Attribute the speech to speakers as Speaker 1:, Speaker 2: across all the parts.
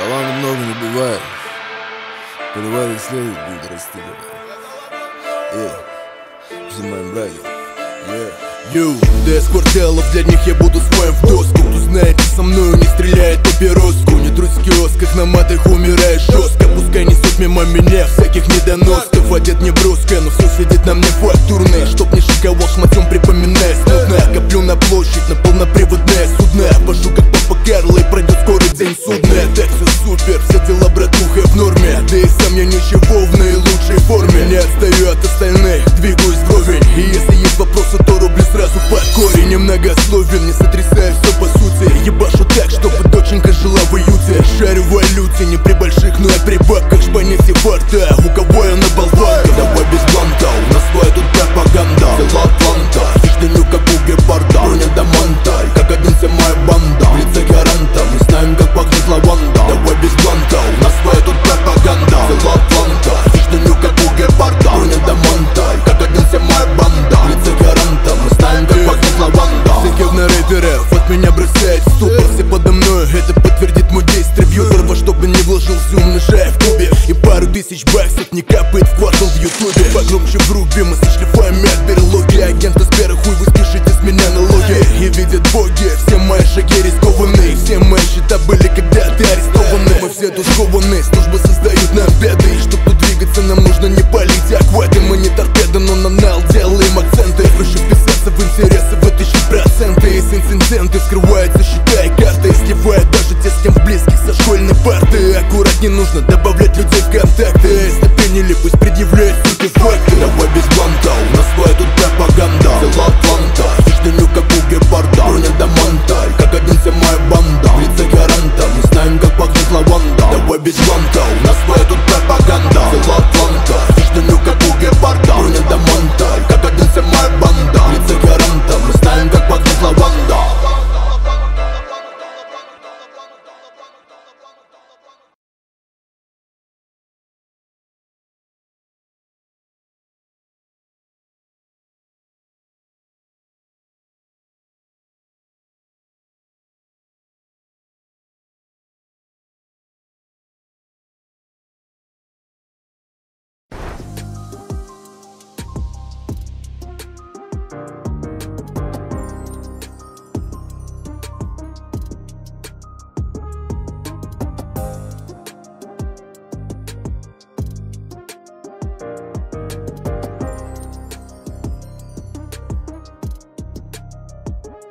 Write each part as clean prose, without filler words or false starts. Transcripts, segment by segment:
Speaker 1: Таланта много не бывает. Поливали следует будет расти. За моим братьям.
Speaker 2: Des кварталов, для них я буду своим в доску. Кто знает, со мною не стреляет папироску. Не трусь в киосках, на матах умираешь жестко. Пускай несут мимо меня всяких недоносцев. Одет не броско, но все сидит на мне фактурное. Чтоб не шиковал шматем, припоминая смутно. Коплю на площадь, на полноприводное судно. Вожу как папа Карло, и пройдет скорый день судна. Так все супер, все дела, братуха, в норме. Да и сам я ничего в наилучшей форме. Не отстаю от остальных, двигаюсь вровень. И если есть вопросы, то рублю сразу под корень. Немногословен, не сотрясаю все по сути. Ебашу так, чтобы доченька жила в уюте. Шарю в валюте, не при больших, но и при бабках. Шпанете фарта, у кого я на болванке. Давай без бланта, у нас своя тут пропаганда. Села Атланта, хищню как у гепарда. Броня до монталь, как один вся моя банда. В лице гаранта, мы знаем, как пахнет лаванда. Давай без бланта, у нас своя тут пропаганда. Села Атланта, хищню как у гепарда. Броня до монталь, как один вся моя банда. В лице гаранта, мы знаем, как пахнет лаванда. Все говно рэперов от меня бросает в ступор. Все подо мною, это подтвердит мой дистрибьютор. Во что бы ни вложился, умножая в кубе. И пару тысяч баксов не капает в квартал в ютубе. Погромче в рубе, мы сошлифаем от берлоги. Агента Сбера, хуй вы спешите с меня налоги. И видят боги, все мои шаги рискованные. Все мои счета были когда-то арестованы. Мы все тут скованы, службы создают нам беды. И чтоб тут двигаться, нам нужно не палить акваты. Мы не торпеды, но на нал делаем акценты. Проще вписаться в интересы, вытащить проценты. Из инциденты скрываются счета и карты. Сливая даже те, с кем близких со школьной парты. Аккурат, не нужно добавлять людей в контакты. Если приняли, пусть предъявляют сути факты. Давай без бланта, у нас своя тут пропаганда. Села Атланта, хищню как у гепарда. Броня до монталь, как один вся моя банда. В лице гаранта, мы знаем, как пахнет лаванда. Давай без бланта, у нас своя тут пропаганда. Села Атланта, хищню как у гепарда. Броня до монталь, как один вся моя банда. В лице гаранта, мы знаем, как пахнет лаванда.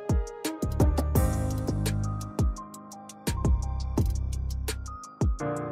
Speaker 3: You